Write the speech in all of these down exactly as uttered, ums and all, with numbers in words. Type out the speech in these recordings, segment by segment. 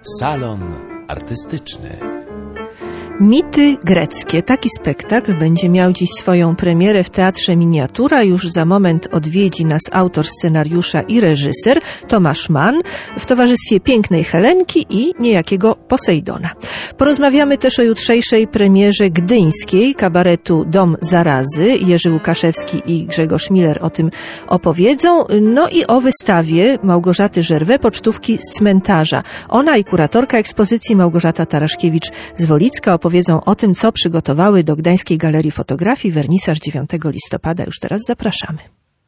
Salon artystyczny. Mity greckie. Taki spektakl będzie miał dziś swoją premierę w Teatrze Miniatura. Już za moment odwiedzi nas autor scenariusza i reżyser Tomasz Mann w towarzystwie pięknej Helenki i niejakiego Posejdona. Porozmawiamy też o jutrzejszej premierze gdyńskiej kabaretu Dom Zarazy. Jerzy Łukaszewski i Grzegorz Miller o tym opowiedzą. No i o wystawie Małgorzaty Żerwę Pocztówki z cmentarza. Ona i kuratorka ekspozycji Małgorzata Taraszkiewicz z Wolicka opowiedzą o tym, co przygotowały do Gdańskiej Galerii Fotografii. Wernisaż dziewiątego listopada. Już teraz zapraszamy.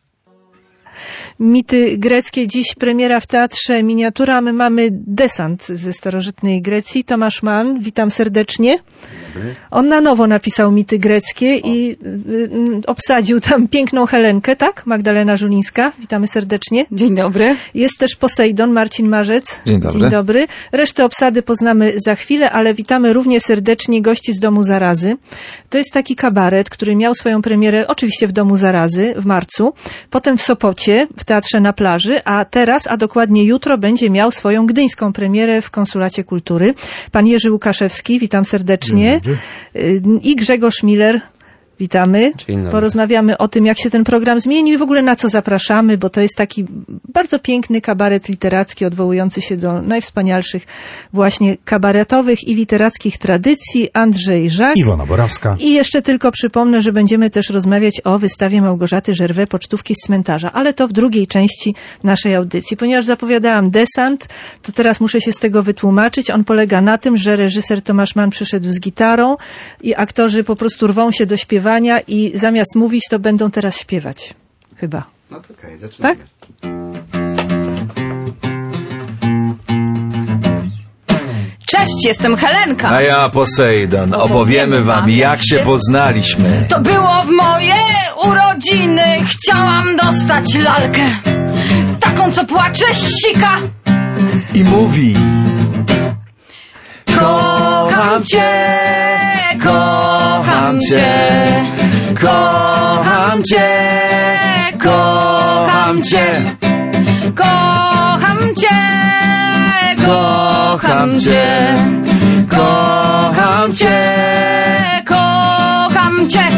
Mity greckie. Dziś premiera w Teatrze Miniatura. My mamy desant ze starożytnej Grecji. Tomasz Mann, witam serdecznie. On na nowo napisał Mity greckie i y, y, obsadził tam piękną Helenkę, tak? Magdalena Żulińska. Witamy serdecznie. Dzień dobry. Jest też Posejdon, Marcin Marzec. Dzień dobry. Dzień dobry. Resztę obsady poznamy za chwilę, ale witamy równie serdecznie gości z Domu Zarazy. To jest taki kabaret, który miał swoją premierę oczywiście w Domu Zarazy w marcu, potem w Sopocie, w Teatrze na Plaży, a teraz, a dokładnie jutro, będzie miał swoją gdyńską premierę w Konsulacie Kultury. Pan Jerzy Łukaszewski, witam serdecznie. I Grzegorz Miller. Witamy. Porozmawiamy o tym, jak się ten program zmienił i w ogóle na co zapraszamy, bo to jest taki bardzo piękny kabaret literacki, odwołujący się do najwspanialszych właśnie kabaretowych i literackich tradycji. Andrzej Żak. Iwona Borawska. I jeszcze tylko przypomnę, że będziemy też rozmawiać o wystawie Małgorzaty Żerwę Pocztówki z cmentarza, ale to w drugiej części naszej audycji. Ponieważ zapowiadałam desant, to teraz muszę się z tego wytłumaczyć. On polega na tym, że reżyser Tomasz Mann przyszedł z gitarą i aktorzy po prostu rwą się do śpiewania i zamiast mówić, to będą teraz śpiewać. Chyba. No to okej, zaczynamy. Tak? Cześć, jestem Helenka. A ja Posejdon. Opowiemy wam, jak się poznaliśmy. To było w moje urodziny. Chciałam dostać lalkę. Taką, co płacze, sika. I mówi: Kocham cię, kocham cię, kocham cię, kocham cię, kocham cię, kocham cię, kocham cię, kocham cię.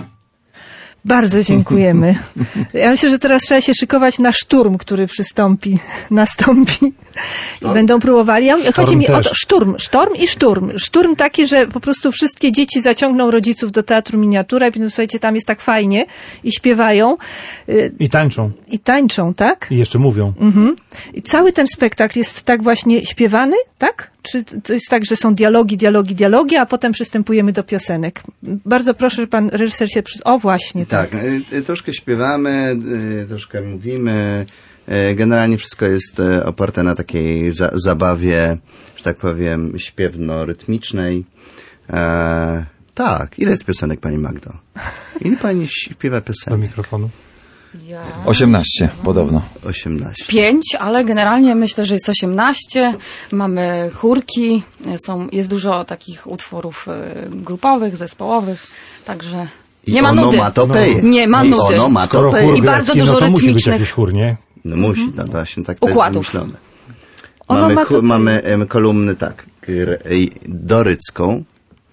Bardzo dziękujemy. Ja myślę, że teraz trzeba się szykować na szturm, który przystąpi, nastąpi. I będą próbowali. Ja, chodzi mi o to, szturm, sztorm i szturm. Szturm taki, że po prostu wszystkie dzieci zaciągną rodziców do Teatru Miniatura i powiedzą: słuchajcie, tam jest tak fajnie, i śpiewają. I tańczą. I tańczą, tak? I jeszcze mówią. Mhm. I cały ten spektakl jest tak właśnie śpiewany, tak? Czy to jest tak, że są dialogi, dialogi, dialogi, a potem przystępujemy do piosenek? Bardzo proszę, że pan reżyser się... Przy... O, właśnie. Tak, tak y, troszkę śpiewamy, y, troszkę mówimy. Y, generalnie wszystko jest y, oparte na takiej za, zabawie, że tak powiem, śpiewno-rytmicznej. E, tak, ile jest piosenek, pani Magdo? Ile pani śpiewa piosenek? Do mikrofonu. Ja... osiemnaście podobno. osiemnaście. Pięć, ale generalnie myślę, że jest osiemnaście. Mamy chórki, są, jest dużo takich utworów grupowych, zespołowych, także nie ma nudy. Nie ma nudy. I bardzo dużo no to rytmicznych. Musi być jakiś chór, nie? No musi, no właśnie tak to układów. jest wymyślone. Mamy, ma mamy um, kolumny tak, dorycką,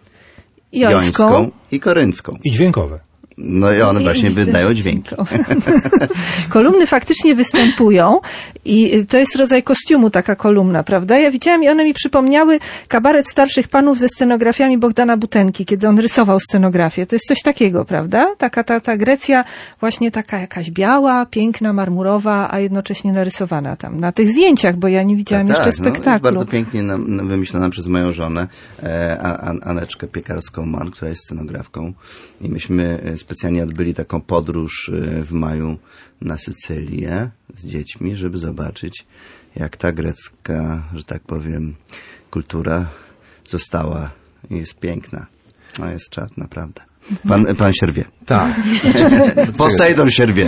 jońską i koryncką. I dźwiękowe. No i one właśnie wydają dźwięki. Kolumny faktycznie występują i to jest rodzaj kostiumu, taka kolumna, prawda? Ja widziałam i one mi przypomniały kabaret starszych panów ze scenografiami Bogdana Butenki, kiedy on rysował scenografię. To jest coś takiego, prawda? Taka ta, ta Grecja właśnie taka jakaś biała, piękna, marmurowa, a jednocześnie narysowana tam na tych zdjęciach, bo ja nie widziałam tak, jeszcze tak, spektaklu. No, jest bardzo pięknie na, na, wymyślona przez moją żonę, e, An Aneczkę Piekarską-Mann, która jest scenografką. I myśmy specjalnie odbyli taką podróż w maju na Sycylię z dziećmi, żeby zobaczyć, jak ta grecka, że tak powiem, kultura została i jest piękna. No jest czad, naprawdę. Pan, pan Sierwie. Tak. Posejdon Sierwie.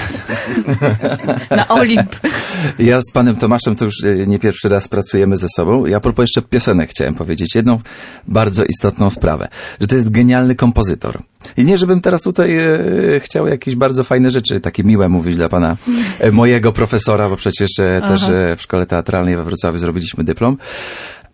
Na Olimp. Ja z panem Tomaszem to już nie pierwszy raz pracujemy ze sobą. Ja a propos jeszcze piosenek chciałem powiedzieć jedną bardzo istotną sprawę, że to jest genialny kompozytor. I nie, żebym teraz tutaj e, chciał jakieś bardzo fajne rzeczy, takie miłe mówić dla pana e, mojego profesora, bo przecież e, też e, w Szkole Teatralnej we Wrocławiu zrobiliśmy dyplom.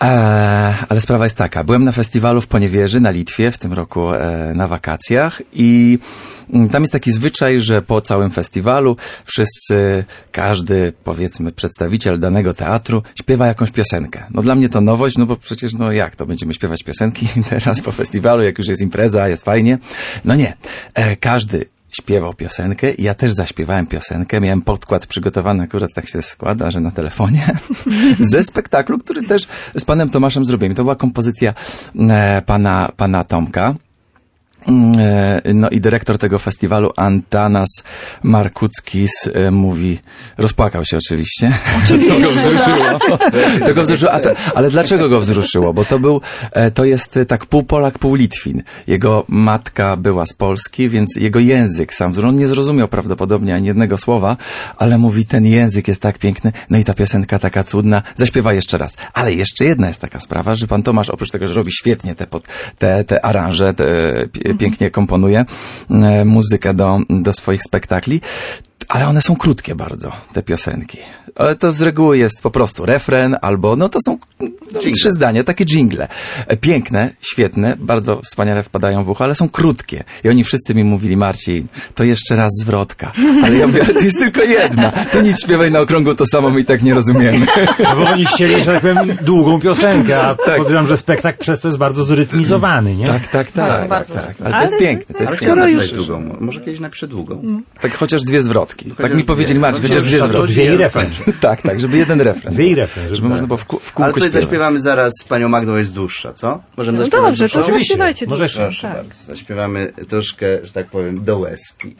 Eee, ale sprawa jest taka. Byłem na festiwalu w Poniewieży na Litwie w tym roku e, na wakacjach i tam jest taki zwyczaj, że po całym festiwalu wszyscy, każdy, powiedzmy, przedstawiciel danego teatru śpiewa jakąś piosenkę. No dla mnie to nowość, no bo przecież no jak to będziemy śpiewać piosenki teraz po festiwalu, jak już jest impreza, jest fajnie. No nie. E, każdy śpiewał piosenkę i ja też zaśpiewałem piosenkę. Miałem podkład przygotowany, akurat tak się składa, że na telefonie, ze spektaklu, który też z panem Tomaszem zrobiłem. To była kompozycja e, pana, pana Tomka. No i dyrektor tego festiwalu, Antanas Markuckis, mówi, rozpłakał się oczywiście. Oczywiście. To go wzruszyło. To go wzruszyło. A to, ale dlaczego go wzruszyło? Bo to był, to jest tak pół Polak, pół Litwin. Jego matka była z Polski, więc jego język sam, on nie zrozumiał prawdopodobnie ani jednego słowa, ale mówi, ten język jest tak piękny, no i ta piosenka taka cudna, zaśpiewa jeszcze raz. Ale jeszcze jedna jest taka sprawa, że pan Tomasz, oprócz tego, że robi świetnie te, te, te aranże, te, pięknie komponuje e, muzykę do, do swoich spektakli, ale one są krótkie bardzo, te piosenki. Ale to z reguły jest po prostu refren, albo no to są no, trzy zdania, takie dżingle. Piękne, świetne, bardzo wspaniale wpadają w ucho, ale są krótkie. I oni wszyscy mi mówili, Marcin, to jeszcze raz zwrotka. Ale ja mówię, ale to jest tylko jedna. To nic, śpiewaj na okrągło, to samo my i tak nie rozumiemy. No bo oni chcieli, że tak powiem, długą piosenkę, a tak. Podejrzewam, że spektakl przez to jest bardzo zrytmizowany, nie? Tak, tak, tak. Bardzo, bardzo. tak, tak. Ale, ale to jest piękne. To jest ale skoro już... długą. Może kiedyś napiszę długą. Tak chociaż dwie zwrotki. Chociaż tak mi powiedzieli, Marcin, chociaż dwie zwrotki. Dwie i refren. Tak, tak, żeby jeden refren. Dwie i refren. Żeby, żeby można było w, kół, w kółko ale tutaj śpiewać. zaśpiewamy zaraz z panią Magdą, jest dłuższa, co? Możemy no zaśpiewać dobrze, to zaśpiewajcie dłuższą. Proszę tak. bardzo. Zaśpiewamy troszkę, że tak powiem, do łezki.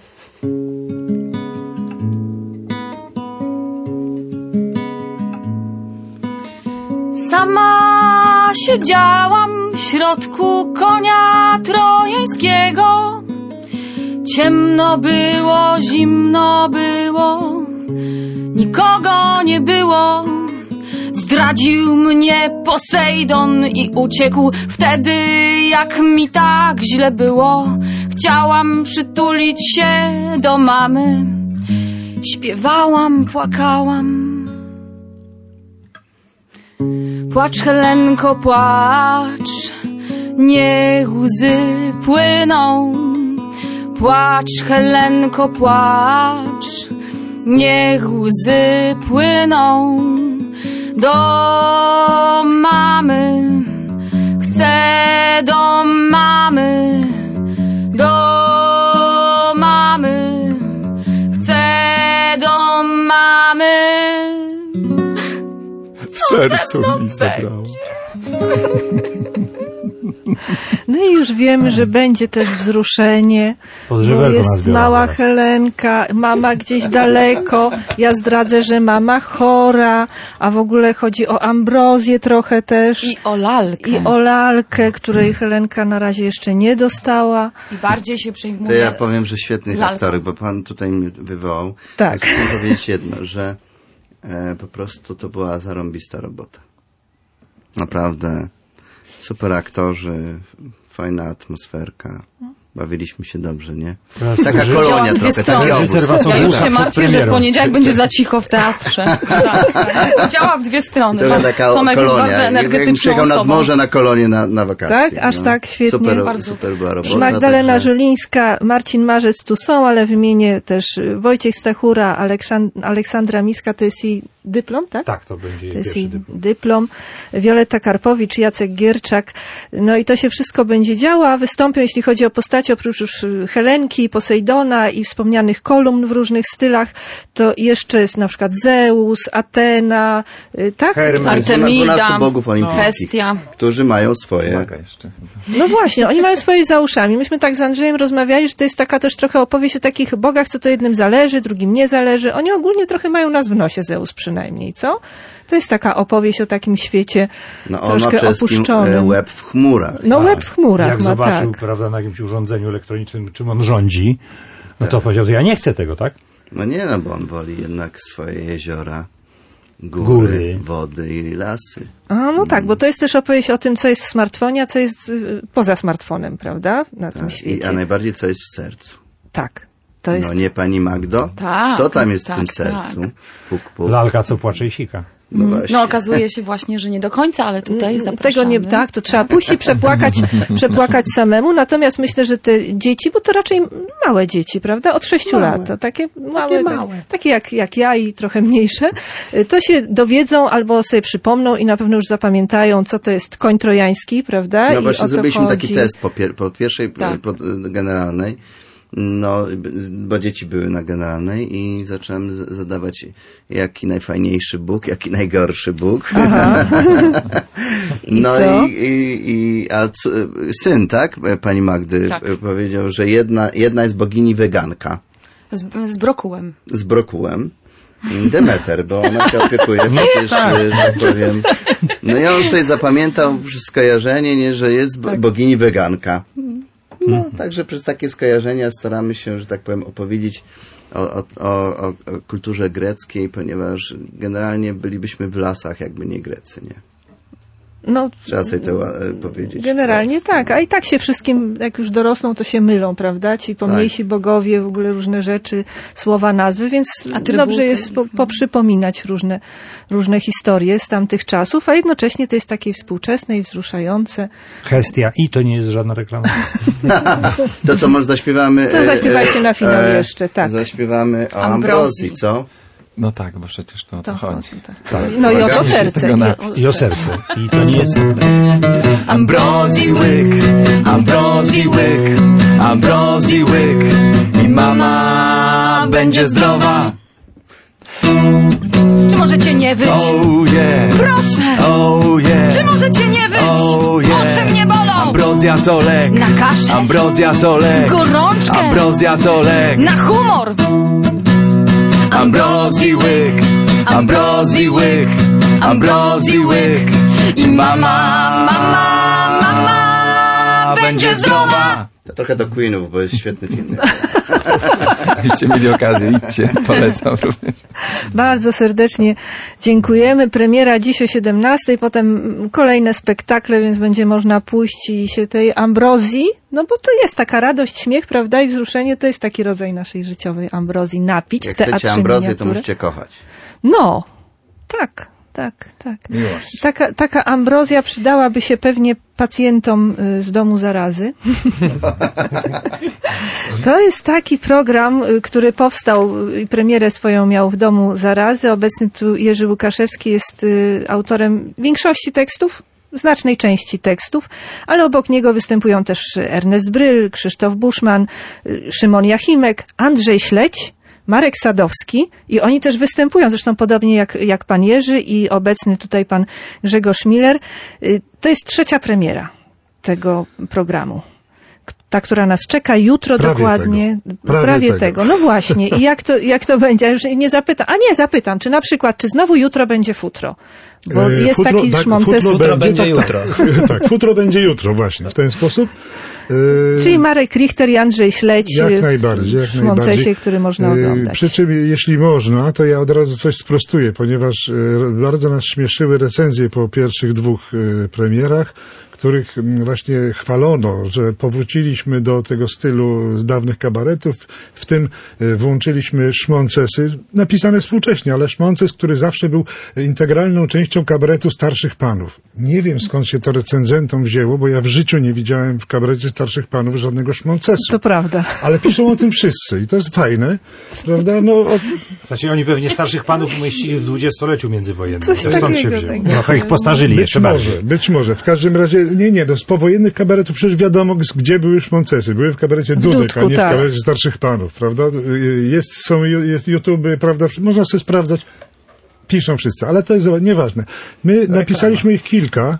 Sama siedziałam w środku konia trojańskiego. Ciemno było, zimno było, nikogo nie było. Zdradził mnie Posejdon i uciekł wtedy, jak mi tak źle było. Chciałam przytulić się do mamy, śpiewałam, płakałam. Płacz, Helenko, płacz, niech łzy płyną. Płacz, Helenko, płacz, niech łzy płyną. Do mamy, chcę do mamy, do mamy, chcę do mamy. W sercu mi zabrało. No i już wiemy, że będzie też wzruszenie, bo jest mała Helenka, mama gdzieś daleko, ja zdradzę, że mama chora, a w ogóle chodzi o Ambrozję trochę też. I o lalkę. I o lalkę, której Helenka na razie jeszcze nie dostała. I bardziej się przejmuje. To ja powiem, że świetnych lalką. aktorek, bo pan tutaj mnie wywołał. Tak. Chcę powiedzieć jedno, że e, po prostu to była zarąbista robota. Naprawdę. Super aktorzy, fajna atmosferka. Bawiliśmy się dobrze, nie? Teraz taka kolonia trochę, taki obóz. Ja już się martwię, że w poniedziałek będzie za cicho w teatrze. Tak, tak. To działa w dwie strony. To jest taka Tomek jest bardzo kolonia. energetyczną Przyjechał nad osobą. morze na kolonię na, na wakacje. Tak? Aż no. tak? Świetnie. Super, Bardzo. super była robota. Magdalena także... Żulińska, Marcin Marzec tu są, ale wymienię też Wojciech Stachura, Aleksand- Aleksandra Miska, to jest jej dyplom, tak? Tak, to będzie jej To jest pierwszy jej dyplom. dyplom. Wioletta Karpowicz, Jacek Gierczak. No i to się wszystko będzie działo, a wystąpią, jeśli chodzi o postacie, oprócz już Helenki, Posejdona i wspomnianych kolumn w różnych stylach, to jeszcze jest na przykład Zeus, Atena, tak? Hermes. Artemida, dwunastu bogów olimpijskich, Hestia. którzy mają swoje... Maga jeszcze. No właśnie, oni mają swoje za uszami. Myśmy tak z Andrzejem rozmawiali, że to jest taka też trochę opowieść o takich bogach, co to jednym zależy, drugim nie zależy. Oni ogólnie trochę mają nas w nosie, Zeus przynajmniej, co? To jest taka opowieść o takim świecie No on ma troszkę przede wszystkim opuszczonym. łeb w chmurach. No Tak. łeb w chmurach Jak ma, zobaczył, tak. prawda, na jakimś urządzeniu elektronicznym, czym on rządzi, no to powiedział, że ja nie chcę tego, tak? No nie, no bo on woli jednak swoje jeziora, góry, Góry. wody i lasy. A, no tak, bo to jest też opowieść o tym, co jest w smartfonie, a co jest y, poza smartfonem, prawda? Na tym Tak. świecie. I, a najbardziej co jest w sercu. Tak. To jest... No nie, pani Magdo? Tak, Co tam jest tak, w tym tak. sercu? Puk, puk. Lalka, co płacze i sika. No, właśnie. No okazuje się właśnie, że nie do końca, ale tutaj zapraszamy. Tego nie, tak, to trzeba pójść i przepłakać, przepłakać samemu. Natomiast myślę, że te dzieci, bo to raczej małe dzieci, prawda? Od sześciu Małe. lat. To takie małe, Takie tak, małe. takie jak, jak ja i trochę mniejsze. To się dowiedzą albo sobie przypomną i na pewno już zapamiętają, co to jest koń trojański, prawda? No I właśnie o co zrobiliśmy chodzi. taki test po, pier- po pierwszej Tak. po, generalnej. No, bo dzieci były na generalnej i zacząłem z- zadawać, jaki najfajniejszy Bóg, jaki najgorszy Bóg. No co? i, i, i a c- syn, tak, pani Magdy, Tak. powiedział, że jedna, jedna jest bogini weganka Z, z brokułem. z brokułem. Demeter, bo ona się opiekuje przecież, że tak powiem. No ja już sobie zapamiętał przez skojarzenie, nie, że jest bo- bogini weganka. No, także przez takie skojarzenia staramy się, że tak powiem, opowiedzieć o, o, o, o kulturze greckiej, ponieważ generalnie bylibyśmy w lasach, jakby nie Grecy, nie? No, Trzeba sobie to e, powiedzieć. generalnie tak, a i tak się wszystkim, jak już dorosną, to się mylą, prawda? Ci pomniejsi bogowie, w ogóle różne rzeczy, słowa, nazwy, więc Atrybuty. dobrze jest po, poprzypominać różne, różne historie z tamtych czasów, a jednocześnie to jest takie współczesne i wzruszające. Hestia i to nie jest żadna reklama. To co, może zaśpiewamy... To zaśpiewajcie na finał jeszcze, tak. Zaśpiewamy o Ambrozji. Ambrozji, co? No tak, bo przecież to o to chodzi. Tak. No i o to serce. tego I napić. I o serce. I to nie jest... Ambrozi łyk, Ambrozi łyk, Ambrozi łyk i mama będzie zdrowa. Czy możecie nie wyć? Oh yeah, Proszę! oh yeah, Czy możecie nie wyć? oh yeah. Oczy mnie bolą! Ambrozja to lek, Na kaszę? Ambrozja to lek, Gorączkę? Ambrozja to lek, Na humor! Ambrozi łyk, Ambrozi łyk, Ambrozi łyk I mama, mama, mama będzie zdrowa! To trochę do Queenów, bo jest świetny film. Jeśli mieli okazję, idźcie, polecam również. Bardzo serdecznie dziękujemy. Premiera dziś o siedemnastej, potem kolejne spektakle, więc będzie można pójść i się tej ambrozji, no bo to jest taka radość, śmiech, prawda, i wzruszenie, to jest taki rodzaj naszej życiowej ambrozji, napić Jak w teatrze chcecie ambrozję, to miniatury. musicie kochać. No, tak, tak, tak. Miłość. Taka, taka ambrozja przydałaby się pewnie pacjentom y, z domu zarazy. To jest taki program, y, który powstał i premierę swoją miał w domu zarazy. Obecny tu Jerzy Łukaszewski jest y, autorem większości tekstów, znacznej części tekstów, ale obok niego występują też Ernest Bryl, Krzysztof Buszman, y, Szymon Jachimek, Andrzej Śledź, Marek Sadowski i oni też występują, zresztą podobnie jak, jak pan Jerzy i obecny tutaj pan Grzegorz Miller. Y, To jest trzecia premiera tego programu. K- Ta, która nas czeka jutro Prawie dokładnie. tego. Prawie Prawie tego. tego. No właśnie. I jak to, jak to będzie? Ja już nie zapytam. A nie, zapytam. Czy na przykład, czy znowu jutro będzie futro? Bo E, jest futro- taki tak, szmonces. futro będzie tak, jutro. Tak, tak, futro będzie jutro właśnie, w ten sposób. E, Czyli Marek Richter i Andrzej Śledź Jak w najbardziej, jak szmoncesie, najbardziej. który można E, oglądać. Przy czym, jeśli można, to ja od razu coś sprostuję, ponieważ e, bardzo nas śmieszyły recenzje po pierwszych dwóch e, premierach, których m, właśnie chwalono, że powróciliśmy do tego stylu z dawnych kabaretów, w tym e, włączyliśmy szmoncesy, napisane współcześnie, ale szmonces, który zawsze był integralną częścią kabaretu starszych panów. Nie wiem, skąd się to recenzentom wzięło, bo ja w życiu nie widziałem w kabarecie starszych panów żadnego szmoncesu. To prawda. Ale piszą o tym wszyscy i to jest fajne, prawda? No, o, Znaczy oni pewnie starszych panów umieścili w dwudziestoleciu międzywojennym. Coś To stąd się takiego, wzięło. tak. Trochę ich postarzyli być jeszcze może, bardziej. być może. W każdym razie, nie, nie, no, z powojennych kabaretów przecież wiadomo, gdzie były szmoncesy. Były w kabarecie Dudek, Dudku, a nie tak. w kabarecie starszych panów, prawda? Jest, są jest YouTube, prawda? Można sobie sprawdzać. Piszą wszyscy, ale to jest nieważne. My napisaliśmy ich kilka.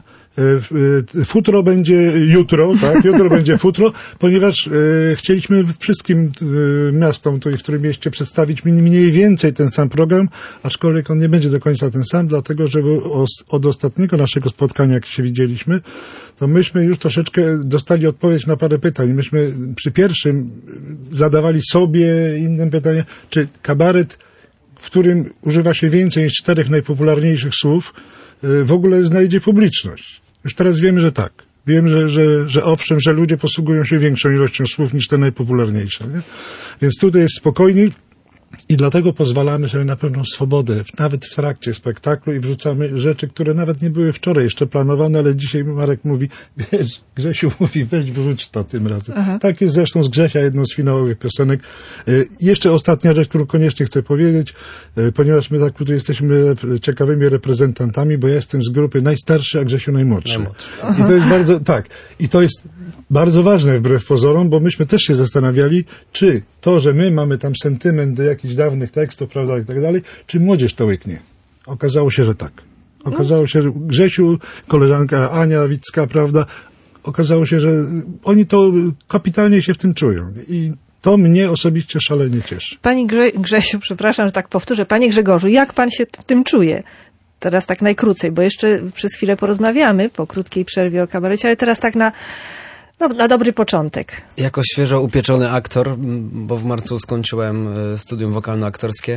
E, Futro będzie jutro, tak? Jutro będzie futro, ponieważ e, chcieliśmy wszystkim e, miastom, tutaj w którym mieście, przedstawić mniej więcej ten sam program, aczkolwiek on nie będzie do końca ten sam, dlatego że od ostatniego naszego spotkania, jak się widzieliśmy, to myśmy już troszeczkę dostali odpowiedź na parę pytań. Myśmy przy pierwszym zadawali sobie innym pytanie, czy kabaret, w którym używa się więcej niż czterech najpopularniejszych słów, w ogóle znajdzie publiczność. Już teraz wiemy, że tak. Wiem, że, że, że owszem, że ludzie posługują się większą ilością słów niż te najpopularniejsze. Nie? Więc tutaj jest spokojniej. I dlatego pozwalamy sobie na pewną swobodę, nawet w trakcie spektaklu i wrzucamy rzeczy, które nawet nie były wczoraj jeszcze planowane, ale dzisiaj Marek mówi, wiesz, Grzesiu mówi, weź wrzuć to tym razem. Aha. Tak jest zresztą z Grzesia, jedną z finałowych piosenek. Y, jeszcze ostatnia rzecz, którą koniecznie chcę powiedzieć, y, ponieważ my tak tutaj jesteśmy ciekawymi reprezentantami, bo ja jestem z grupy najstarszy, a Grzesiu najmłodszy. najmłodszy. I to jest bardzo, tak, i to jest bardzo ważne wbrew pozorom, bo myśmy też się zastanawiali, czy to, że my mamy tam sentyment do jakichś dawnych tekstów, prawda, i tak dalej, czy młodzież to łyknie? Okazało się, że tak. Okazało się, że Grzesiu, koleżanka Ania Wicka, prawda, okazało się, że oni to kapitalnie się w tym czują. I to mnie osobiście szalenie cieszy. Pani Grze- Grzesiu, przepraszam, że tak powtórzę. Panie Grzegorzu, jak pan się w tym czuje? Teraz tak najkrócej, bo jeszcze przez chwilę porozmawiamy po krótkiej przerwie o kabarecie, ale teraz tak na No, na dobry początek. Jako świeżo upieczony aktor, bo w marcu skończyłem studium wokalno-aktorskie,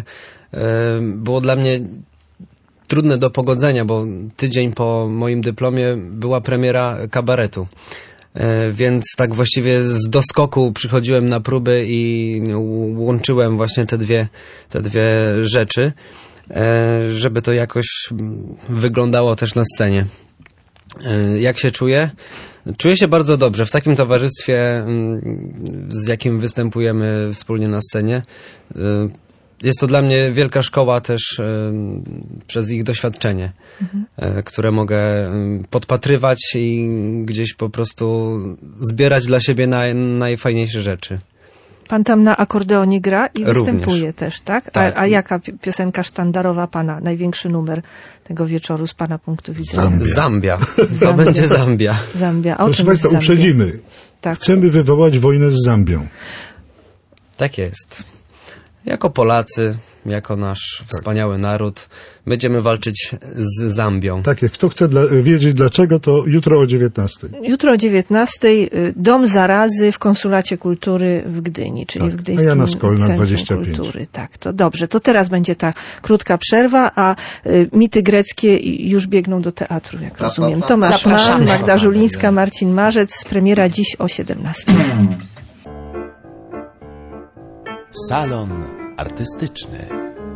było dla mnie trudne do pogodzenia, bo tydzień po moim dyplomie była premiera kabaretu. Więc tak właściwie z doskoku przychodziłem na próby i łączyłem właśnie te dwie, te dwie rzeczy, żeby to jakoś wyglądało też na scenie. Jak się czuję? Czuję się bardzo dobrze w takim towarzystwie, z jakim występujemy wspólnie na scenie. Jest to dla mnie wielka szkoła też przez ich doświadczenie, mhm. które mogę podpatrywać i gdzieś po prostu zbierać dla siebie naj, najfajniejsze rzeczy. Pan tam na akordeonie gra i Również. Występuje też, tak? tak. A, a jaka piosenka sztandarowa pana, największy numer tego wieczoru z pana punktu widzenia? Zambia. Zambia. To Zambia. będzie Zambia. Zambia. O Proszę czym Państwa, Zambia? uprzedzimy. Tak. Chcemy wywołać wojnę z Zambią. Tak jest. Jako Polacy, jako nasz tak. wspaniały naród, będziemy walczyć z Zambią. Tak jest. Kto chce dla, wiedzieć dlaczego, to jutro o dziewiętnastej. Jutro o dziewiętnastej Dom Zarazy w Konsulacie Kultury w Gdyni, czyli tak. w Gdyńskim Jana Skolna, Centrum dwadzieścia pięć. Kultury. Tak, to dobrze. To teraz będzie ta krótka przerwa, a y, mity greckie już biegną do teatru, jak pa, rozumiem. Pa, pa. Tomasz Mann, Magda Żulińska, Marcin Marzec. Premiera dziś o siedemnastej. Salon artystyczny.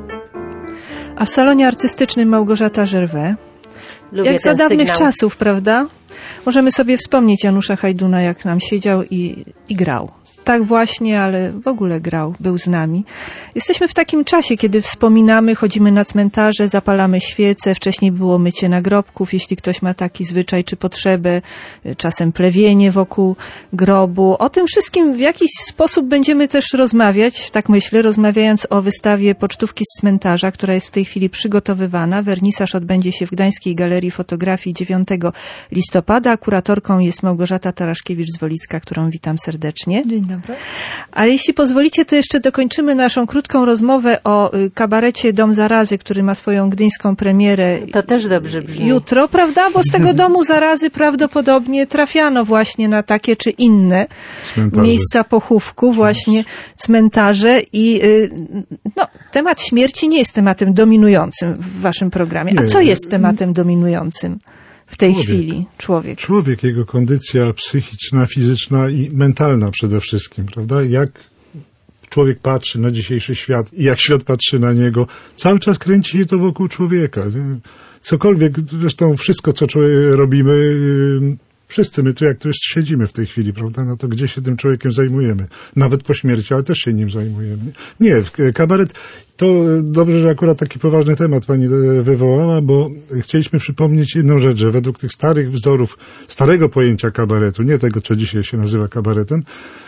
A w salonie artystycznym Małgorzata Żerwę. Lubię jak za dawnych sygnał. czasów, prawda? Możemy sobie wspomnieć Janusza Hajduna, jak nam siedział i, i grał. Tak właśnie, ale w ogóle grał, był z nami. Jesteśmy w takim czasie, kiedy wspominamy, chodzimy na cmentarze, zapalamy świece, wcześniej było mycie nagrobków, jeśli ktoś ma taki zwyczaj czy potrzebę, czasem plewienie wokół grobu. O tym wszystkim w jakiś sposób będziemy też rozmawiać, tak myślę, rozmawiając o wystawie Pocztówki z cmentarza, która jest w tej chwili przygotowywana. Wernisaż odbędzie się w Gdańskiej Galerii Fotografii dziewiątego listopada. Kuratorką jest Małgorzata Taraszkiewicz-Zwolicka, którą witam serdecznie. Dzień dobry. Ale jeśli pozwolicie, to jeszcze dokończymy naszą krótką rozmowę o kabarecie Dom Zarazy, który ma swoją gdyńską premierę. To też dobrze brzmi. Jutro, prawda? Bo z tego Domu Zarazy prawdopodobnie trafiano właśnie na takie czy inne cmentarze. Miejsca pochówku, właśnie cmentarze i no, temat śmierci nie jest tematem dominującym w waszym programie. A co jest tematem dominującym? W tej człowiek. chwili człowiek. Człowiek, jego kondycja psychiczna, fizyczna i mentalna przede wszystkim, prawda? Jak człowiek patrzy na dzisiejszy świat i jak świat patrzy na niego. Cały czas kręci się to wokół człowieka. Nie? Cokolwiek, zresztą wszystko, co robimy, wszyscy my tu, jak tu jeszcze siedzimy w tej chwili, prawda? No to gdzie się tym człowiekiem zajmujemy? Nawet po śmierci, ale też się nim zajmujemy. Nie, kabaret, to dobrze, że akurat taki poważny temat pani wywołała, bo chcieliśmy przypomnieć jedną rzecz, że według tych starych wzorów, starego pojęcia kabaretu, nie tego, co dzisiaj się nazywa kabaretem,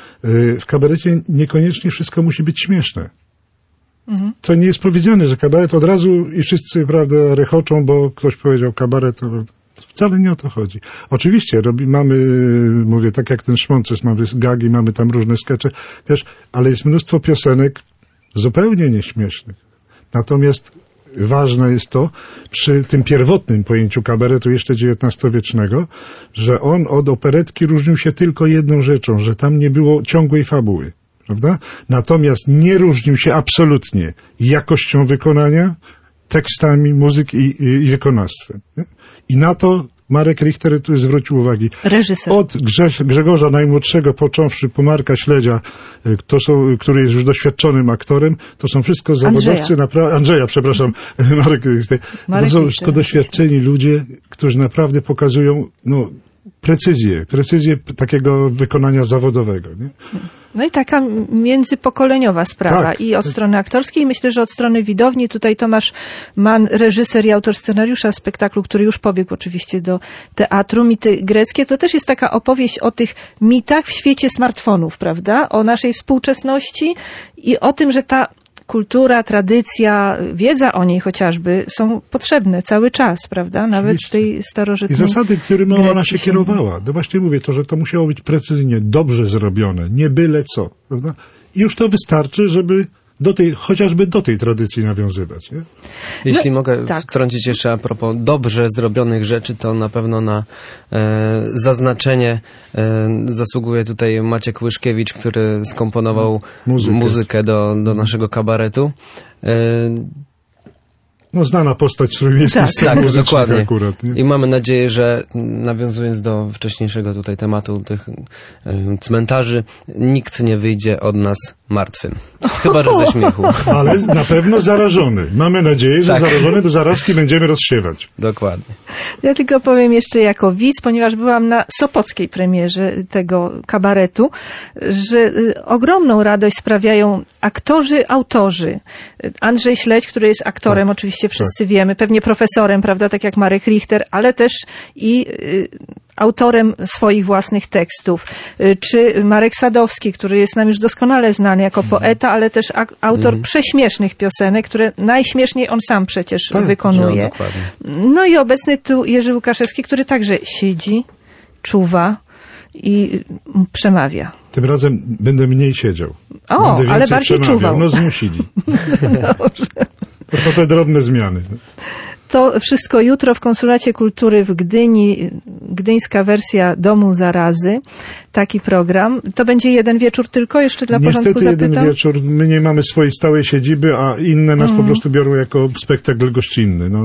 w kabarecie niekoniecznie wszystko musi być śmieszne. Mhm. To nie jest powiedziane, że kabaret od razu i wszyscy, prawda, rechoczą, bo ktoś powiedział kabaret, to wcale nie o to chodzi. Oczywiście robi, mamy, mówię, tak jak ten Szmonces, mamy gagi, mamy tam różne skecze też, ale jest mnóstwo piosenek zupełnie nieśmiesznych. Natomiast ważne jest to, przy tym pierwotnym pojęciu kabaretu jeszcze dziewiętnastowiecznego, że on od operetki różnił się tylko jedną rzeczą, że tam nie było ciągłej fabuły, prawda? Natomiast nie różnił się absolutnie jakością wykonania, tekstami, muzyki i, i, i wykonawstwem. Nie? I na to Marek Richter tu zwrócił uwagi. Reżyser. Od Grze- Grzegorza najmłodszego, począwszy po Marka Śledzia, y, to są, który jest już doświadczonym aktorem, to są wszystko zawodowcy, napra- Andrzeja, przepraszam, Marek Richter. Marek to są Richter. wszystko doświadczeni ludzie, którzy naprawdę pokazują, no, precyzję, precyzję takiego wykonania zawodowego, nie? No i taka międzypokoleniowa sprawa. Tak. I od strony aktorskiej, myślę, że od strony widowni. Tutaj Tomasz Mann, reżyser i autor scenariusza spektaklu, który już pobiegł oczywiście do teatru. Mity greckie. To też jest taka opowieść o tych mitach w świecie smartfonów, prawda? O naszej współczesności i o tym, że ta kultura, tradycja, wiedza o niej chociażby są potrzebne cały czas, prawda? Nawet w tej starożytnej I zasady, którymi ona Grecji się kierowała. No właśnie mówię, to, że to musiało być precyzyjnie, dobrze zrobione, nie byle co, prawda? I już to wystarczy, żeby do tej, chociażby do tej tradycji nawiązywać, nie? Jeśli No, mogę tak. wtrącić jeszcze a propos dobrze zrobionych rzeczy, to na pewno na e, zaznaczenie e, zasługuje tutaj Maciek Łyszkiewicz, który skomponował Muzykę. muzykę do, do naszego kabaretu. E, No znana postać trójmiejskiej Tak, sceny tak, muzycznej dokładnie. akurat, nie? I mamy nadzieję, że nawiązując do wcześniejszego tutaj tematu tych e, cmentarzy, nikt nie wyjdzie od nas martwym. Chyba, że ze śmiechu. Ale na pewno zarażony. Mamy nadzieję, że Tak. zarażony, bo zarazki będziemy rozsiewać. Dokładnie. Ja tylko powiem jeszcze jako widz, ponieważ byłam na sopockiej premierze tego kabaretu, że y, ogromną radość sprawiają aktorzy, autorzy. Andrzej Śledź, który jest aktorem, Tak, oczywiście wszyscy wiemy, pewnie profesorem, prawda, tak jak Marek Richter, ale też i y, autorem swoich własnych tekstów. Y, Czy Marek Sadowski, który jest nam już doskonale znany jako poeta, ale też ak- autor Mhm. prześmiesznych piosenek, które najśmieszniej on sam przecież Tak, wykonuje. no, dokładnie. No i obecny tu Jerzy Łukaszewski, który także siedzi, czuwa i mm, przemawia. Tym razem będę mniej siedział. O, będę ale więcej bardziej przemawiał. czuwał. No zmusili. To są te drobne zmiany. To wszystko jutro w Konsulacie Kultury w Gdyni, gdyńska wersja Domu Zarazy, taki program. To będzie jeden wieczór tylko, jeszcze dla porządku Niestety jeden zapytam? wieczór. My nie mamy swojej stałej siedziby, a inne nas Mhm. po prostu biorą jako spektakl gościnny. No.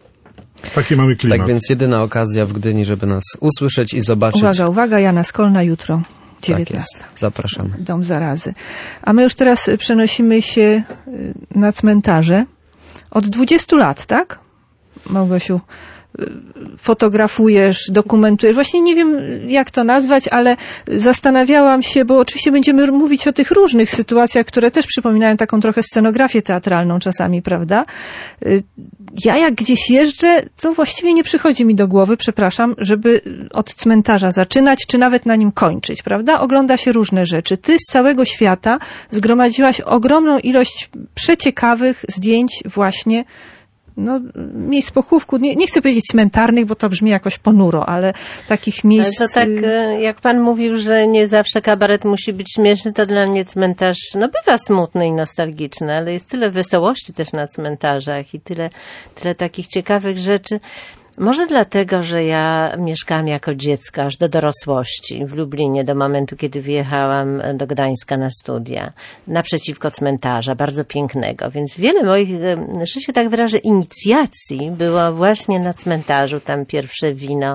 Taki mamy klimat. Tak więc jedyna okazja w Gdyni, żeby nas usłyszeć i zobaczyć. Uwaga, uwaga, Jana Skolna jutro, Tak dziewiętnastego. jest. Zapraszamy. Dom Zarazy. A my już teraz przenosimy się y, na cmentarze. Od dwudziestu lat, tak? Małgosiu, y, fotografujesz, dokumentujesz. Właśnie nie wiem, jak to nazwać, ale zastanawiałam się, bo oczywiście będziemy mówić o tych różnych sytuacjach, które też przypominają taką trochę scenografię teatralną czasami, prawda? Y, Ja jak gdzieś jeżdżę, to właściwie nie przychodzi mi do głowy, przepraszam, żeby od cmentarza zaczynać, czy nawet na nim kończyć, prawda? Ogląda się różne rzeczy. Ty z całego świata zgromadziłaś ogromną ilość przeciekawych zdjęć właśnie no, miejsc pochówku. Nie, nie chcę powiedzieć cmentarnych, bo to brzmi jakoś ponuro, ale takich miejsc... Ale to tak, e, jak pan mówił, że nie zawsze kabaret musi być śmieszny, to dla mnie cmentarz, no bywa smutny i nostalgiczny, ale jest tyle wesołości też na cmentarzach i tyle, tyle takich ciekawych rzeczy. Może dlatego, że ja mieszkałam jako dziecko aż do dorosłości w Lublinie, do momentu, kiedy wyjechałam do Gdańska na studia, naprzeciwko cmentarza, bardzo pięknego. Więc wiele moich, że się tak wyrażę, inicjacji było właśnie na cmentarzu. Tam pierwsze wino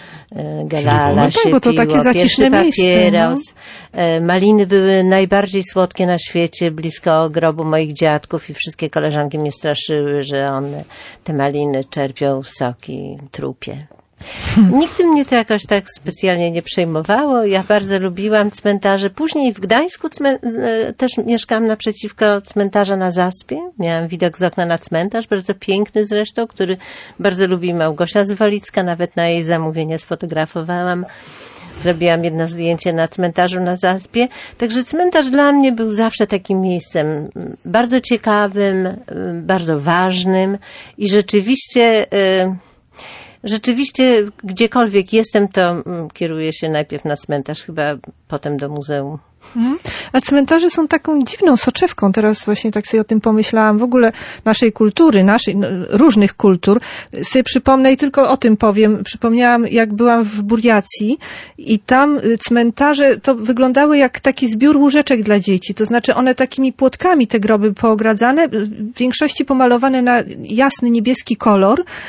Gelala no tak, się bo to piło, takie zaciszne pierwszy miejsce, papieros. No. Maliny były najbardziej słodkie na świecie, blisko grobu moich dziadków i wszystkie koleżanki mnie straszyły, że one te maliny czerpią soki trupie. Nigdy mnie to jakoś tak specjalnie nie przejmowało. Ja bardzo lubiłam cmentarze. Później w Gdańsku cmen- też mieszkałam naprzeciwko cmentarza na Zaspie. Miałam widok z okna na cmentarz, bardzo piękny zresztą, który bardzo lubi Małgosia Zwolicka. Nawet na jej zamówienie sfotografowałam. Zrobiłam jedno zdjęcie na cmentarzu na Zaspie. Także cmentarz dla mnie był zawsze takim miejscem bardzo ciekawym, bardzo ważnym i rzeczywiście... Yy, Rzeczywiście, gdziekolwiek jestem, to kieruję się najpierw na cmentarz, chyba potem do muzeum. Mhm. A cmentarze są taką dziwną soczewką. Teraz właśnie tak sobie o tym pomyślałam. W ogóle naszej kultury, naszej, no, różnych kultur. Sobie przypomnę i tylko o tym powiem. Przypomniałam, jak byłam w Burjacji i tam cmentarze to wyglądały jak taki zbiór łóżeczek dla dzieci. To znaczy one takimi płotkami, te groby poogradzane, w większości pomalowane na jasny niebieski kolor.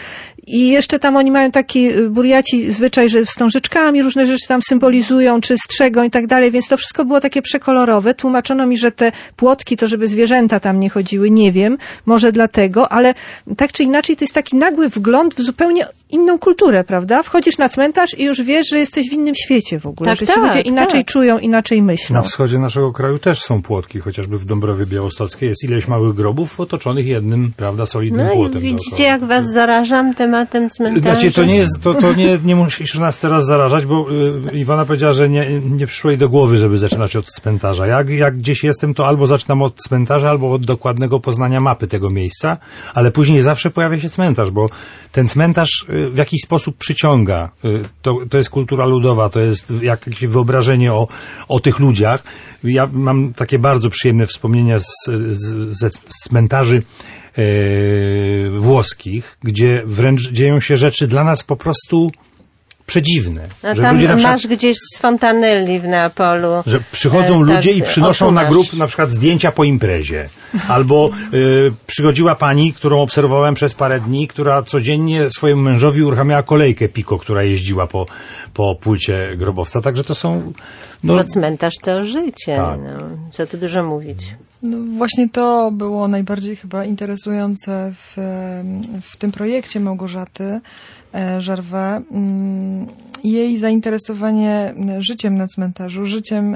I jeszcze tam oni mają taki, Burjaci, zwyczaj, że wstążeczkami różne rzeczy tam symbolizują, czy strzegą i tak dalej, więc to wszystko było takie przekolorowe. Tłumaczono mi, że te płotki to żeby zwierzęta tam nie chodziły, nie wiem, może dlatego, ale tak czy inaczej to jest taki nagły wgląd w zupełnie inną kulturę, prawda? Wchodzisz na cmentarz i już wiesz, że jesteś w innym świecie w ogóle, tak, że ci tak, ludzie inaczej tak. czują, inaczej myślą. Na wschodzie naszego kraju też są płotki, chociażby w Dąbrowie Białostockiej jest ileś małych grobów otoczonych jednym, prawda, solidnym no płotem. No i widzicie, dookoła. jak was zarażam tematem cmentarza? Znaczy, to nie jest, to, to nie, nie musisz nas teraz zarażać, bo y, Iwona powiedziała, że nie, nie przyszło jej do głowy, żeby zaczynać od cmentarza. Jak, jak gdzieś jestem, to albo zaczynam od cmentarza, albo od dokładnego poznania mapy tego miejsca, ale później zawsze pojawia się cmentarz, bo ten cmentarz y, w jakiś sposób przyciąga. Y, to, to jest kultura ludowa, to jest jakieś wyobrażenie o, o tych ludziach. Ja mam takie bardzo przyjemne wspomnienia z, z, ze cmentarzy Yy, włoskich, gdzie wręcz dzieją się rzeczy dla nas po prostu przedziwne. A że tam ludzie na przykład, masz gdzieś z Fontanelli w Neapolu. że przychodzą e, ludzie tak, i przynoszą na otumasz. grób na przykład zdjęcia po imprezie. Albo y, przychodziła pani, którą obserwowałem przez parę dni, która codziennie swojemu mężowi uruchamiała kolejkę Pico, która jeździła po, po płycie grobowca. Także to są... No, Bo cmentarz to życie. Tak. No, co tu dużo mówić. No właśnie to było najbardziej chyba interesujące w, w tym projekcie Małgorzaty Gervais. Jej zainteresowanie życiem na cmentarzu, życiem,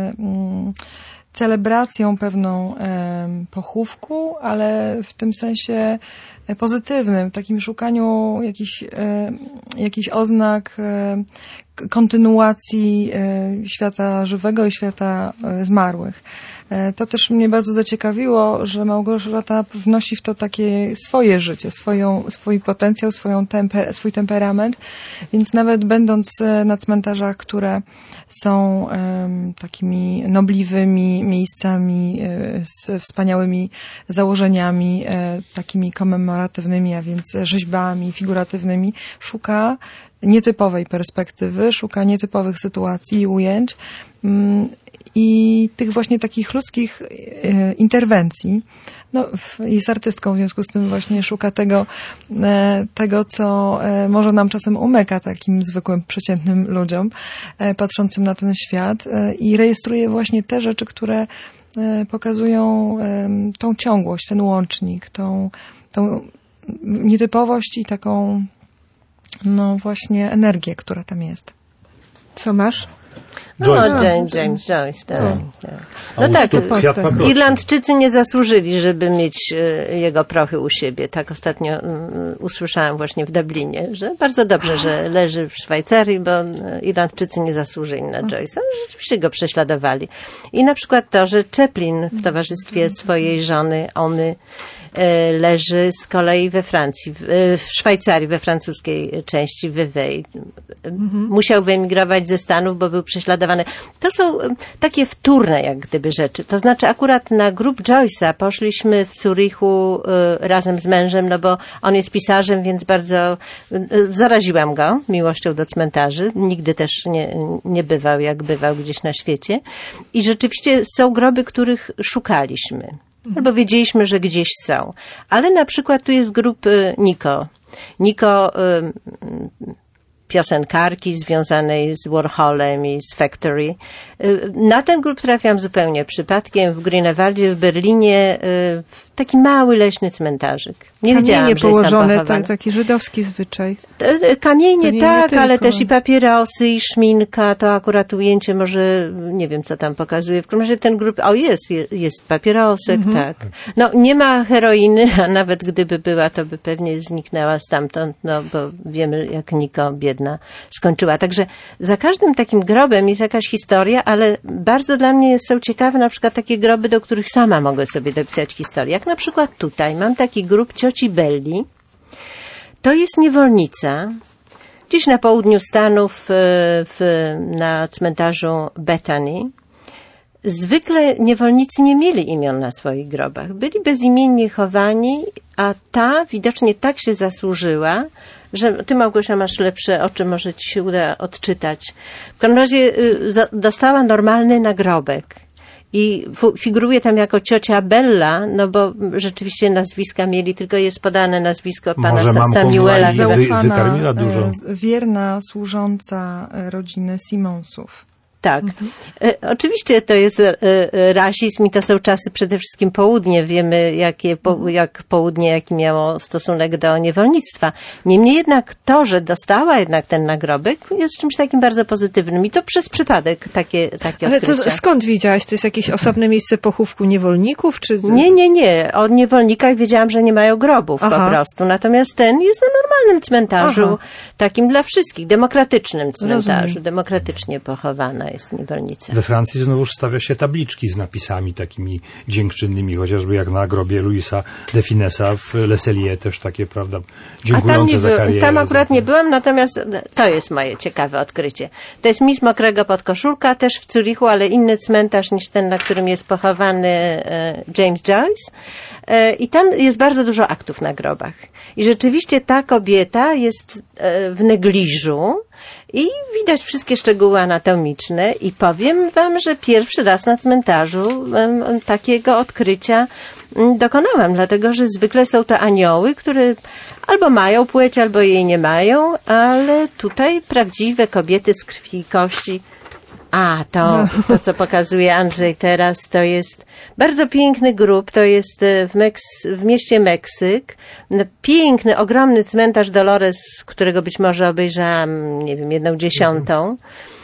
celebracją pewną pochówku, ale w tym sensie pozytywnym, takim szukaniu jakichś, jakichś oznak kontynuacji świata żywego i świata zmarłych. To też mnie bardzo zaciekawiło, że Małgorzata wnosi w to takie swoje życie, swoją, swój potencjał, swoją temper, swój temperament, więc nawet będąc na cmentarzach, które są um, takimi nobliwymi miejscami z wspaniałymi założeniami, takimi komemoratywnymi, a więc rzeźbami figuratywnymi, szuka nietypowej perspektywy, szuka nietypowych sytuacji i ujęć i tych właśnie takich ludzkich interwencji. No, jest artystką, w związku z tym właśnie szuka tego, tego, co może nam czasem umyka takim zwykłym, przeciętnym ludziom, patrzącym na ten świat i rejestruje właśnie te rzeczy, które pokazują tą ciągłość, ten łącznik, tą, tą nietypowość i taką no właśnie energię, która tam jest. Co masz? Joyce. O, James, James Joyce, tak. No, tak. no tak, to, Irlandczycy nie zasłużyli, żeby mieć y, jego prochy u siebie. Tak ostatnio y, usłyszałam właśnie w Dublinie, że bardzo dobrze, że leży w Szwajcarii, bo Irlandczycy nie zasłużyli na Joyce'a. Rzeczywiście go prześladowali. I na przykład to, że Chaplin w towarzystwie swojej żony, Ony, leży z kolei we Francji, w Szwajcarii, we francuskiej części Vevey. Mhm. Musiał wyemigrować ze Stanów, bo był prześladowany. To są takie wtórne jak gdyby rzeczy. To znaczy akurat na grób Joyce'a poszliśmy w Zurichu razem z mężem, no bo on jest pisarzem, więc bardzo zaraziłam go miłością do cmentarzy. Nigdy też nie, nie bywał, jak bywał gdzieś na świecie. I rzeczywiście są groby, których szukaliśmy. Albo wiedzieliśmy, że gdzieś są. Ale na przykład tu jest grób Niko. Niko, y, piosenkarki związanej z Warholem i z Factory. Y, na ten grób trafiłam zupełnie przypadkiem w Grünewaldzie w Berlinie, y, taki mały leśny cmentarzyk. Nie wiedziałam, że położone, jest tam pochowane. taki żydowski zwyczaj. Kamienie, nie, tak, nie ale też i papierosy, i szminka, to akurat ujęcie może, nie wiem, co tam pokazuje. W każdym razie ten grób, o jest, jest papierosek, mhm. tak. No, nie ma heroiny, a nawet gdyby była, to by pewnie zniknęła stamtąd, no, bo wiemy, jak Niko, biedna, skończyła. Także za każdym takim grobem jest jakaś historia, ale bardzo dla mnie są ciekawe na przykład takie groby, do których sama mogę sobie dopisać historię. Jak na przykład tutaj mam taki grób cioci Belli. To jest niewolnica. Gdzieś na południu Stanów, w, na cmentarzu Bethany. Zwykle niewolnicy nie mieli imion na swoich grobach. Byli bezimiennie chowani, a ta widocznie tak się zasłużyła, że ty, Małgosia, masz lepsze oczy, może ci się uda odczytać. W każdym razie dostała normalny nagrobek. i figuruje tam jako ciocia Bella, no bo rzeczywiście nazwiska mieli, tylko jest podane nazwisko pana Może Samuela. Wy, wykarmiła dużo. Wierna służąca rodziny Simonsów. Tak. Mhm. E, oczywiście to jest e, e, rasizm i to są czasy przede wszystkim południe. Wiemy, jakie, po, jak południe, jaki miało stosunek do niewolnictwa. Niemniej jednak to, że dostała jednak ten nagrobek, jest czymś takim bardzo pozytywnym i to przez przypadek takie, takie Ale odkrycia. to skąd wiedziałaś? To jest jakieś osobne miejsce pochówku niewolników? Czy... Nie, nie, nie. O niewolnikach wiedziałam, że nie mają grobów Aha. po prostu. Natomiast ten jest na normalnym cmentarzu, Aha. takim dla wszystkich, demokratycznym cmentarzu, Rozumiem. demokratycznie pochowana jest niewolnica. We Francji znowuż stawia się tabliczki z napisami takimi dziękczynnymi, chociażby jak na grobie Louisa de Finesa w Le Cellier też takie, prawda, dziękujące za karierę. Tam akurat nie byłam, natomiast to jest moje ciekawe odkrycie. To jest Mis Mokrego Podkoszulka, też w Zurichu, ale inny cmentarz niż ten, na którym jest pochowany James Joyce. I tam jest bardzo dużo aktów na grobach. I rzeczywiście ta kobieta jest w negliżu i widać wszystkie szczegóły anatomiczne i powiem wam, że pierwszy raz na cmentarzu takiego odkrycia dokonałam, dlatego że zwykle są to anioły, które albo mają płeć, albo jej nie mają, ale tutaj prawdziwe kobiety z krwi i kości. A, to, to co pokazuje Andrzej teraz, to jest bardzo piękny grób, to jest w, Meks- w mieście Meksyk, piękny, ogromny cmentarz Dolores, którego być może obejrzałam, nie wiem, jedną dziesiątą.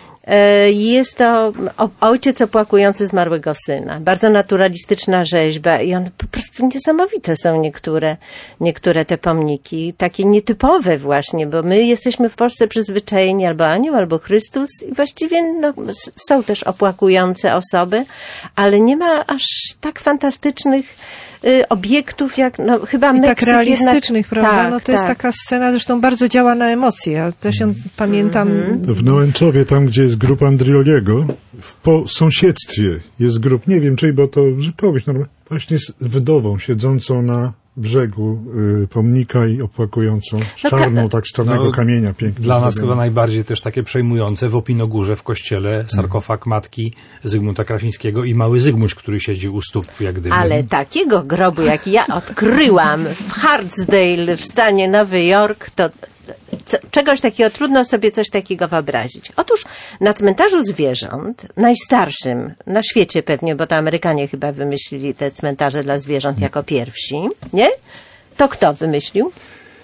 Jest to ojciec opłakujący zmarłego syna. Bardzo naturalistyczna rzeźba i on po prostu niesamowite są niektóre, niektóre te pomniki. Takie nietypowe właśnie, bo my jesteśmy w Polsce przyzwyczajeni albo anioł, albo Chrystus i właściwie no, są też opłakujące osoby, ale nie ma aż tak fantastycznych y, obiektów jak no chyba Meksyk. I tak realistycznych, jednak, prawda? Tak, no to tak. jest taka scena, zresztą bardzo działa na emocje. Ja też ją pamiętam. Mm-hmm. W Noęczowie, tam gdzie jest grup Andrioliego, w po sąsiedztwie jest grup, nie wiem czyj, bo to że kogoś normalnie, właśnie z wdową siedzącą na brzegu y, pomnika i opłakującą z czarną, tak z czarnego no, kamienia pięknie. Dla nas chyba najbardziej też takie przejmujące w Opinogórze w kościele sarkofag matki Zygmunta Krasińskiego i mały Zygmunt, który siedzi u stóp jak gdyby. Ale takiego grobu, jak ja odkryłam w Hartsdale w stanie Nowy Jork, to co, czegoś takiego, trudno sobie coś takiego wyobrazić. Otóż na cmentarzu zwierząt, najstarszym na świecie pewnie, bo to Amerykanie chyba wymyślili te cmentarze dla zwierząt jako pierwsi, nie? To kto wymyślił?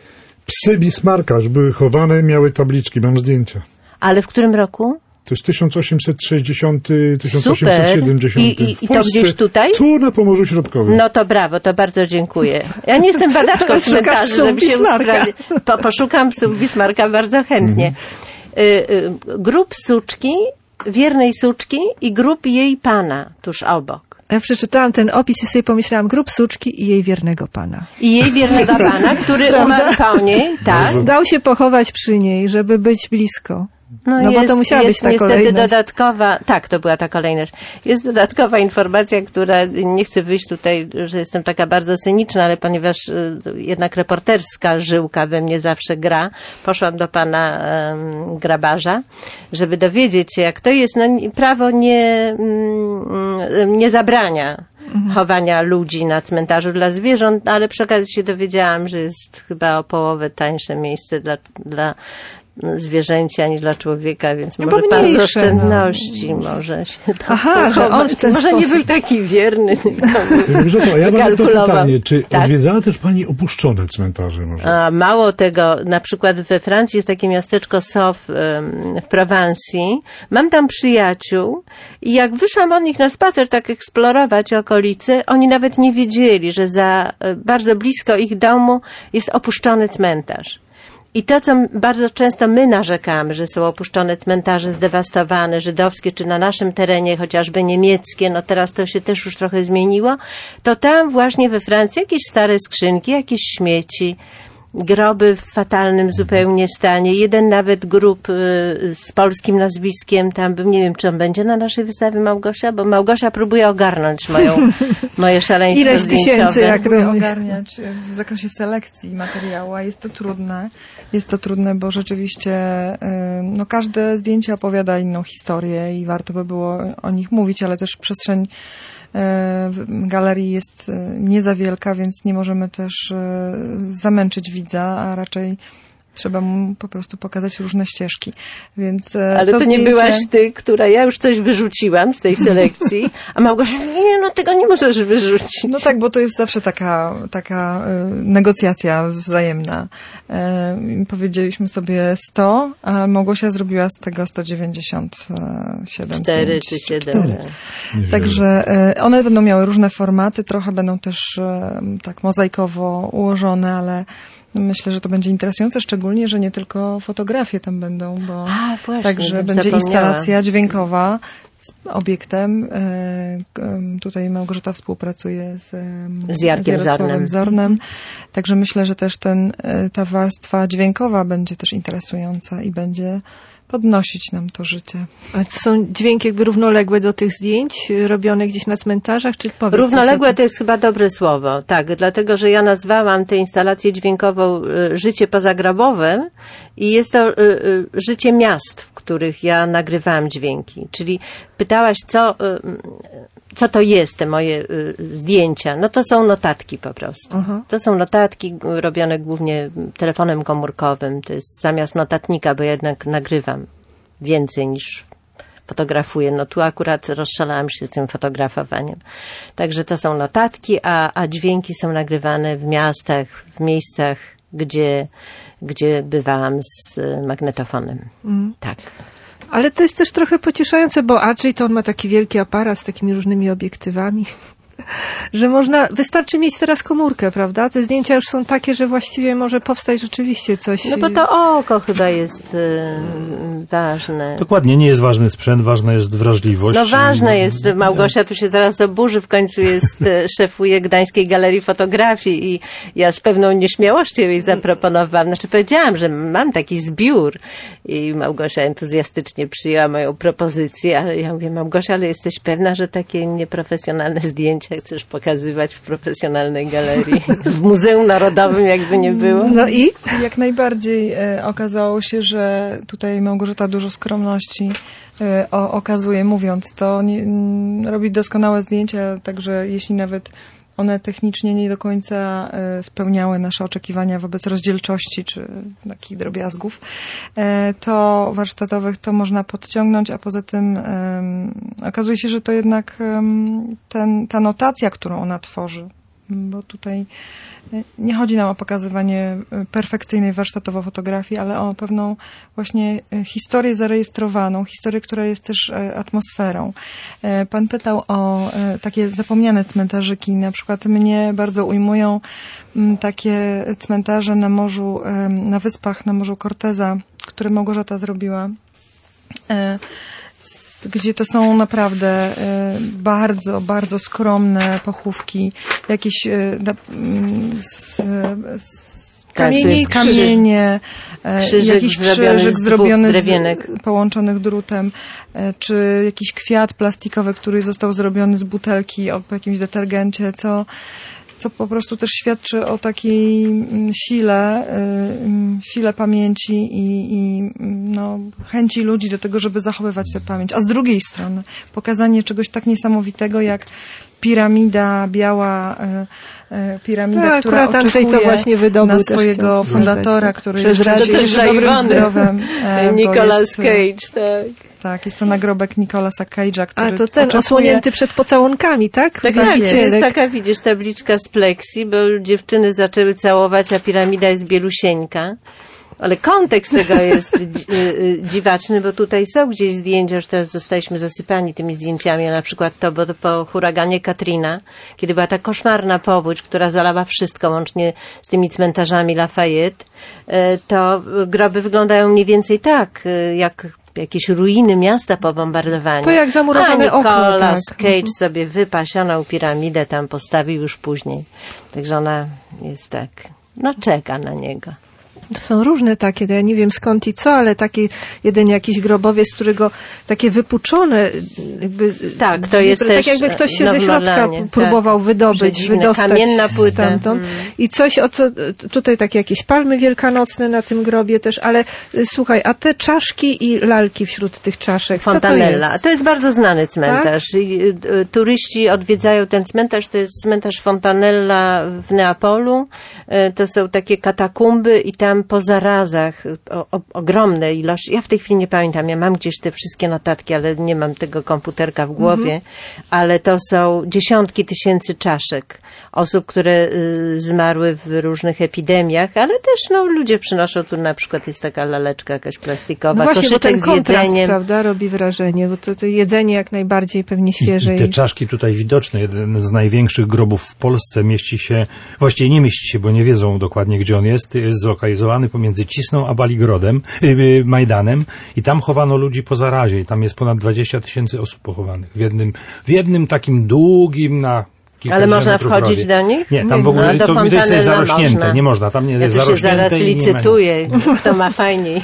Psy Bismarcka były chowane, miały tabliczki, mam zdjęcia. Ale w którym roku? To jest tysiąc osiemset sześćdziesiąty, tysiąc osiemset siedemdziesiąty. I, i, i to gdzieś tutaj? Tu na Pomorzu Środkowym. No to brawo, to bardzo dziękuję. Ja nie jestem badaczką cmentarzy, żeby się sprawić. Po, poszukam psów Bismarcka bardzo chętnie. Mm. Y, y, grób suczki, wiernej suczki i grób jej pana tuż obok. Ja przeczytałam ten opis i sobie pomyślałam, grób suczki i jej wiernego pana. I jej wiernego pana, który umarł po niej, tak. Dał się pochować przy niej, żeby być blisko. No, no jest, bo to musiała jest być ta niestety kolejność. dodatkowa, tak, to była ta kolejność. Jest dodatkowa informacja, która, nie chcę wyjść tutaj, że jestem taka bardzo cyniczna, ale ponieważ y, jednak reporterska żyłka we mnie zawsze gra, poszłam do pana y, grabarza, żeby dowiedzieć się, jak to jest. No, prawo nie, y, nie zabrania mhm. chowania ludzi na cmentarzu dla zwierząt, ale przy okazji się dowiedziałam, że jest chyba o połowę tańsze miejsce dla, dla zwierzęcia niż dla człowieka, więc no może pan z oszczędności no. może się tam Aha, że on w ten może sposób. nie był taki wierny. Dobrze, to ja mam to pytanie, czy tak? odwiedzała też pani opuszczone cmentarze? Może? A, mało tego, na przykład we Francji jest takie miasteczko Sof w Prowansji. Mam tam przyjaciół i jak wyszłam od nich na spacer, tak eksplorować okolice, oni nawet nie wiedzieli, że za bardzo blisko ich domu jest opuszczony cmentarz. I to, co bardzo często my narzekamy, że są opuszczone cmentarze zdewastowane, żydowskie, czy na naszym terenie chociażby niemieckie, no teraz to się też już trochę zmieniło, to tam właśnie we Francji jakieś stare skrzynki, jakieś śmieci, groby w fatalnym zupełnie stanie. Jeden nawet grób y, z polskim nazwiskiem, tam bym, nie wiem, czy on będzie na naszej wystawie, Małgosia, bo Małgosia próbuje ogarnąć moją, moje szaleństwo Ileś zdjęciowe. tysięcy, jak próbuję ogarniać w zakresie selekcji materiału, a jest to trudne. Jest to trudne, bo rzeczywiście no każde zdjęcie opowiada inną historię i warto by było o nich mówić, ale też przestrzeń w galerii jest nie za wielka, więc nie możemy też zamęczyć widza, a raczej trzeba mu po prostu pokazać różne ścieżki. Więc Ale to, to nie zdjęcie... byłaś ty, która ja już coś wyrzuciłam z tej selekcji, a Małgosia, nie, no tego nie możesz wyrzucić. No tak, bo to jest zawsze taka, taka y, negocjacja wzajemna. Y, powiedzieliśmy sobie sto, a Małgosia zrobiła z tego sto dziewięćdziesiąt siedem. Cztery czy siedem. Także y, one będą miały różne formaty, trochę będą też y, tak mozaikowo ułożone, ale myślę, że to będzie interesujące, szczególnie, że nie tylko fotografie tam będą, bo A, właśnie, także będzie instalacja dźwiękowa z obiektem. Tutaj Małgorzata współpracuje z, z Jarkiem z Zornem. Zornem. Także myślę, że też ten, ta warstwa dźwiękowa będzie też interesująca i będzie podnosić nam to życie. A to są dźwięki jakby równoległe do tych zdjęć robione gdzieś na cmentarzach? Czy równoległe to jest chyba dobre słowo, tak, dlatego, że ja nazwałam tę instalację dźwiękową y, życie pozagrobowe i jest to y, y, życie miast, w których ja nagrywałam dźwięki. Czyli pytałaś, co, y, co to jest te moje y, zdjęcia. No to są notatki po prostu. Uh-huh. To są notatki robione głównie telefonem komórkowym. To jest zamiast notatnika, bo ja jednak nagrywam więcej niż fotografuję. No tu akurat rozszalałam się z tym fotografowaniem. Także to są notatki, a, a dźwięki są nagrywane w miastach, w miejscach, gdzie, gdzie bywałam z magnetofonem. Mm. Tak. Ale to jest też trochę pocieszające, bo Andrzej to on ma taki wielki aparat z takimi różnymi obiektywami, że można, wystarczy mieć teraz komórkę, prawda? Te zdjęcia już są takie, że właściwie może powstać rzeczywiście coś. No bo to oko chyba jest y, ważne. Dokładnie, nie jest ważny sprzęt, ważna jest wrażliwość. No ważne jest, Małgosia tu się teraz oburzy, w końcu jest, szefuje Gdańskiej Galerii Fotografii i ja z pewną nieśmiałością jej zaproponowałam, znaczy powiedziałam, że mam taki zbiór i Małgosia entuzjastycznie przyjęła moją propozycję, ale ja mówię, Małgosia, ale jesteś pewna, że takie nieprofesjonalne zdjęcia chcesz pokazywać w profesjonalnej galerii, w Muzeum Narodowym jakby nie było. No i? Jak najbardziej e, okazało się, że tutaj Małgorzata dużo skromności e, o, okazuje, mówiąc to, nie, m, robi doskonałe zdjęcia, także jeśli nawet one technicznie nie do końca e, spełniały nasze oczekiwania wobec rozdzielczości czy takich drobiazgów, e, to warsztatowych to można podciągnąć, a poza tym e, okazuje się, że to jednak e, ten, ta notacja, którą ona tworzy, bo tutaj nie chodzi nam o pokazywanie perfekcyjnej warsztatowo fotografii, ale o pewną właśnie historię zarejestrowaną, historię, która jest też atmosferą. Pan pytał o takie zapomniane cmentarzyki. Na przykład mnie bardzo ujmują takie cmentarze na morzu, na wyspach na morzu Corteza, które Małgorzata zrobiła, gdzie to są naprawdę bardzo, bardzo skromne pochówki, jakieś z, z kamieni, tak, kamienie, krzyżyk jakiś zrobiony krzyżyk z zrobiony drewienek. z połączonych drutem, czy jakiś kwiat plastikowy, który został zrobiony z butelki po jakimś detergencie, co co po prostu też świadczy o takiej sile, sile pamięci i, i no, chęci ludzi do tego, żeby zachowywać tę pamięć. A z drugiej strony pokazanie czegoś tak niesamowitego jak piramida biała, piramida, no, która oczekuje to właśnie na swojego fundatora, który jest jeszcze dobrym zdrowiem. Nicolas Cage, tak. Tak, jest to nagrobek Nicolasa Cage'a, który A to ten oczekuje... osłonięty przed pocałunkami, tak? Tak, tak, jest. jest taka, widzisz, tabliczka z pleksji, bo dziewczyny zaczęły całować, a piramida jest bielusieńka. Ale kontekst tego jest dziwaczny, bo tutaj są gdzieś zdjęcia, już teraz zostaliśmy zasypani tymi zdjęciami, na przykład to, bo to po huraganie Katrina, kiedy była ta koszmarna powódź, która zalała wszystko, łącznie z tymi cmentarzami Lafayette, to groby wyglądają mniej więcej tak, jak jakieś ruiny miasta po bombardowaniu. To jak zamurowane okno. A Nicolas tak. Cage sobie wypasioną piramidę tam postawił już później. Także ona jest tak, no czeka na niego. To są różne takie, to ja nie wiem skąd i co, ale taki jeden jakiś grobowiec, którego takie wypuczone, jakby, tak, to jest tak też jakby ktoś się ze środka tak, próbował wydobyć, przedziwne, wydostać kamienna płyta. stamtąd. Mm. I coś, o co, tutaj takie jakieś palmy wielkanocne na tym grobie też, ale słuchaj, a te czaszki i lalki wśród tych czaszek, Fontanella. Co to jest? To jest bardzo znany cmentarz. Tak? Turyści odwiedzają ten cmentarz, to jest cmentarz Fontanella w Neapolu. To są takie katakumby i tam po zarazach o, o, ogromne ilości. Ja w tej chwili nie pamiętam, ja mam gdzieś te wszystkie notatki, ale nie mam tego komputerka w głowie, mhm. ale to są dziesiątki tysięcy czaszek osób, które y, zmarły w różnych epidemiach, ale też no, ludzie przynoszą tu na przykład jest taka laleczka jakaś plastikowa, no właśnie, koszyczek bo ten z jedzeniem. Kontrast, prawda, robi wrażenie, bo to, to jedzenie jak najbardziej pewnie świeże. I, i te czaszki tutaj widoczne, jeden z największych grobów w Polsce mieści się, właściwie nie mieści się, bo nie wiedzą dokładnie gdzie on jest, jest zlokalizowany pomiędzy Cisną a Baligrodem, yy, Majdanem i tam chowano ludzi po zarazie i tam jest ponad dwadzieścia tysięcy osób pochowanych w jednym, w jednym takim długim na ale można wchodzić do nich? Nie, tam w ogóle no, to, to jest zarośnięte, można. Nie można, tam nie ja jest zarośnięte. Ja zaraz licytuję, kto ma fajniej.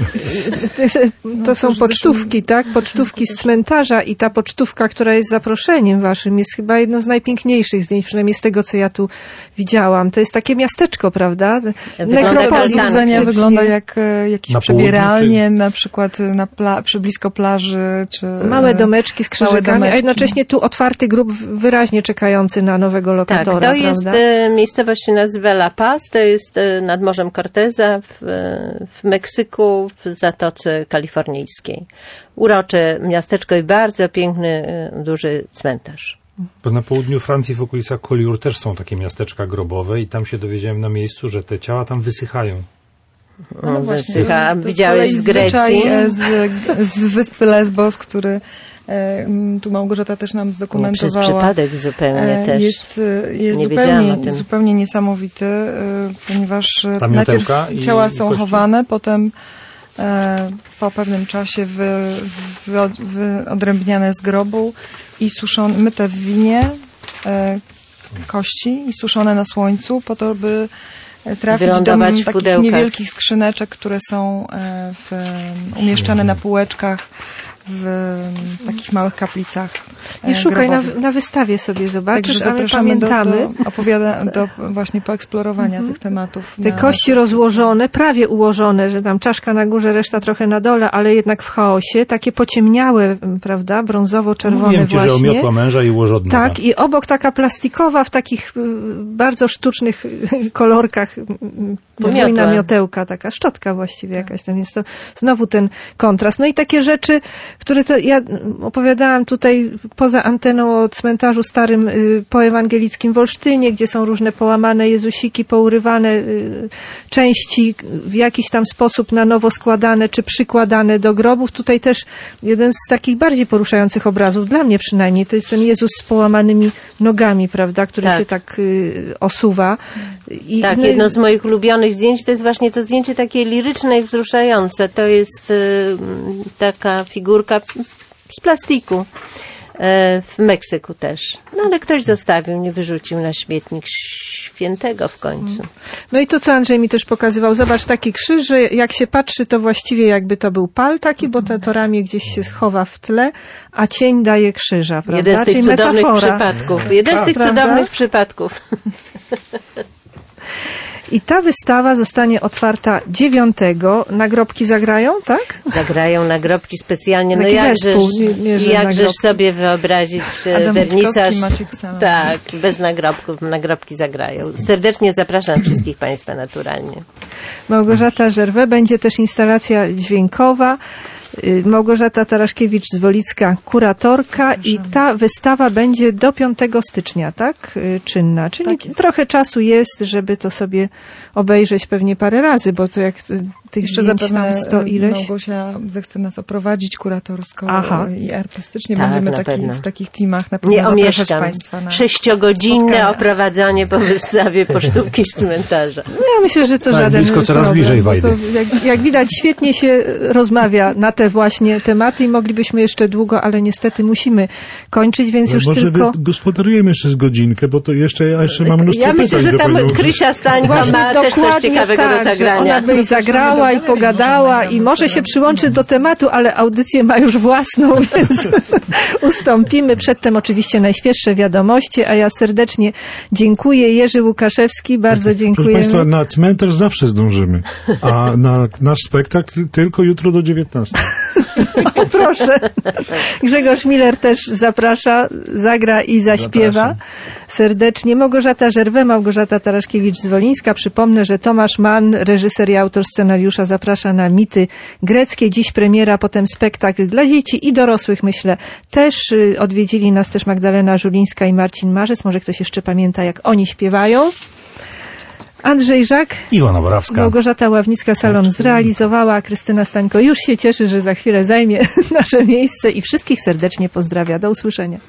To są pocztówki, tak? Pocztówki z cmentarza i ta pocztówka, która jest zaproszeniem waszym, jest chyba jedno z najpiękniejszych zdjęć, przynajmniej z tego, co ja tu widziałam. To jest takie miasteczko, prawda? Nekropolia wygląda jak jakieś przebieralnie, na przykład na pla- przy blisko plaży, czy małe domeczki z krzyżykami, a jednocześnie tu otwarty grób wyraźnie czekający na nowego lokatora, tak, to prawda? jest, e, miejscowość się nazywa La Paz, to jest e, nad Morzem Corteza w, w Meksyku, w Zatoce Kalifornijskiej. Urocze miasteczko i bardzo piękny, e, duży cmentarz. Bo na południu Francji w okolicach Collioure też są takie miasteczka grobowe i tam się dowiedziałem na miejscu, że te ciała tam wysychają. No, no właśnie, wysycha. Widziałeś z Grecji? Z, z wyspy Lesbos, który tu Małgorzata też nam zdokumentowała. No, przez przypadek zupełnie też. Jest, jest zupełnie, zupełnie niesamowity, ponieważ najpierw ciała są kości. chowane, potem po pewnym czasie wy, wy, wy odrębniane z grobu i suszone, myte w winie kości i suszone na słońcu po to, by trafić do takich pudełkach. Niewielkich skrzyneczek, które są w, umieszczane na półeczkach w takich małych kaplicach. Nie szukaj, na, na wystawie sobie zobaczysz, Także ale pamiętamy. Do, do, opowiada, do właśnie poeksplorowania mm-hmm. tych tematów. Te kości rozłożone, prawie ułożone, że tam czaszka na górze, reszta trochę na dole, ale jednak w chaosie, takie pociemniałe, prawda, brązowo-czerwone Mówiłem ci, właśnie. Że omiotła męża i ułoży od nowa. Tak, i obok taka plastikowa w takich bardzo sztucznych kolorkach, podwójna miotełka, taka szczotka właściwie jakaś tam jest. To znowu ten kontrast. No i takie rzeczy, które to ja opowiadałam tutaj poza anteną o cmentarzu starym y, poewangelickim w Olsztynie, gdzie są różne połamane Jezusiki, pourywane y, części w jakiś tam sposób na nowo składane czy przykładane do grobów. Tutaj też jeden z takich bardziej poruszających obrazów, dla mnie przynajmniej, to jest ten Jezus z połamanymi nogami, prawda, który tak. się tak y, osuwa. I, tak, no, jedno z moich ulubionych zdjęć to jest właśnie to zdjęcie takie liryczne i wzruszające. To jest y, taka figurka z plastiku y, w Meksyku też. No ale ktoś zostawił, nie wyrzucił na śmietnik świętego w końcu. No i to, co Andrzej mi też pokazywał, zobacz, taki krzyż, że jak się patrzy, to właściwie jakby to był pal taki, bo to, to ramię gdzieś się chowa w tle, a cień daje krzyża, prawda? Jeden z tych Czyli cudownych metafora. przypadków. Jeden z tych prawda? cudownych przypadków. I ta wystawa zostanie otwarta dziewiątego. Nagrobki zagrają, tak? Zagrają nagrobki specjalnie. No Taki jakżeż, zespół, nie, nie, że jakżeż nagrobki. sobie wyobrazić Adam wernisaż. Maciek Sala. Tak, bez nagrobków. Nagrobki zagrają. Serdecznie zapraszam wszystkich Państwa naturalnie. Małgorzata Żerwę. Będzie też instalacja dźwiękowa. Małgorzata Taraszkiewicz z Wolicka, kuratorka i ta wystawa będzie do piątego stycznia, tak? Czynna. Czyli tak trochę czasu jest, żeby to sobie obejrzeć pewnie parę razy, bo to jak tych Jeszcze zdjęć zapewne tam sto ileś. Małgosia zechce nas oprowadzić kuratorsko Aha. i artystycznie. Tak, Będziemy na taki, pewno. w takich teamach na pewno Nie zapraszać omieszkam. Państwa na Sześciogodzinne spotkania. oprowadzanie po wystawie pocztówki z cmentarza. No ja myślę, że to Tak, żaden blisko, coraz problem, bliżej bo Wajdy. to jak, jak widać, świetnie się rozmawia na te właśnie tematy i moglibyśmy jeszcze długo, ale niestety musimy kończyć, więc No już może tylko... gospodarujemy jeszcze z godzinkę, bo to jeszcze, ja jeszcze mam mnóstwo Ja pytań myślę, że do tam panią. Krysia Stańka Właśnie ma też coś dokładnie ciekawego tak, do że zagrania. ona by i zagrała i pogadała i może się przyłączyć do tematu, ale audycję ma już własną, więc ustąpimy. Przedtem oczywiście najświeższe wiadomości, a ja serdecznie dziękuję. Jerzy Łukaszewski, bardzo Proszę dziękujemy. Państwa, na cmentarz zawsze zdążymy, a na nasz spektakl tylko jutro do dziewiętnastej. Proszę. Grzegorz Miller też zaprasza, zagra i zaśpiewa. Zapraszam. Serdecznie. Małgorzata Żerwę, Małgorzata Taraszkiewicz-Zwolińska. Przypomnę, że Tomasz Mann, reżyser i autor scenariusza, zaprasza na Mity greckie. Dziś premiera, potem spektakl dla dzieci i dorosłych, myślę. Też y, odwiedzili nas też Magdalena Żulińska i Marcin Marzec. Może ktoś jeszcze pamięta, jak oni śpiewają. Andrzej Żak, Iwona Borawska. Małgorzata Ławnicka salon zrealizowała, a Krystyna Stańko już się cieszy, że za chwilę zajmie nasze miejsce i wszystkich serdecznie pozdrawia. Do usłyszenia.